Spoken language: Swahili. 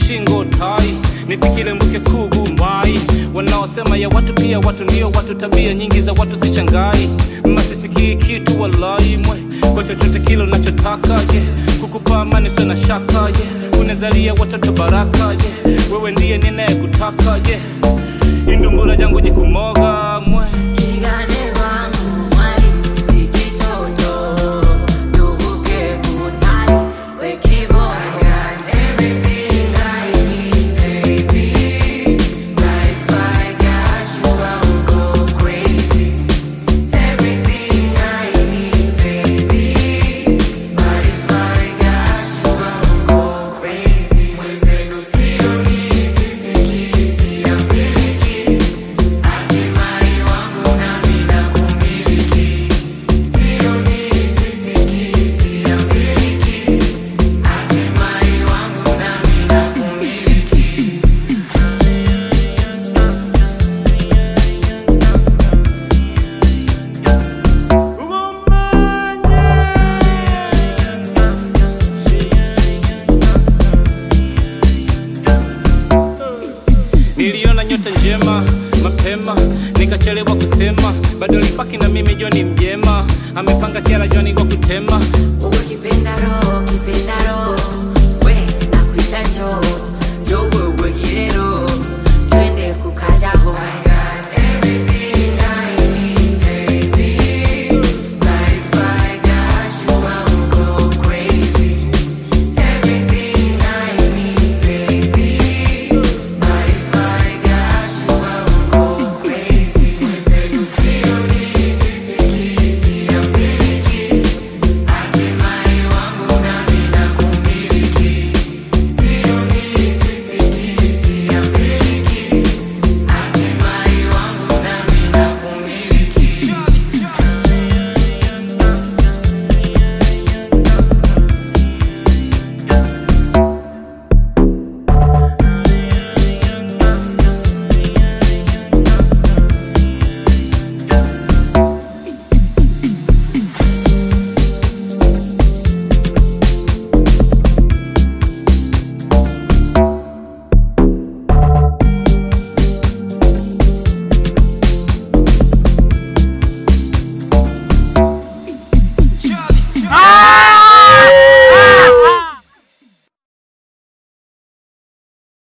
shingo tai, nifikile mbuke kugu mai. Wanaosema ya watu pia watu ndio watu, tabia nyingi za watu sichangai. Masisiki kitu walai mwe, kwa chochote kile unachotaka kukupa amani sio na shaka unezalia watoto baraka wewe ndiye ninayekutaka indumbura jangu jikumoga mwe. Niliona nyota njema mapema, nikachelewa kusema, bado lipaki na mimi Joni mjema, amepanga kiala Joni kwa kutema. Ugo kipenda roho, we, nakuita jo, jo wewe girero.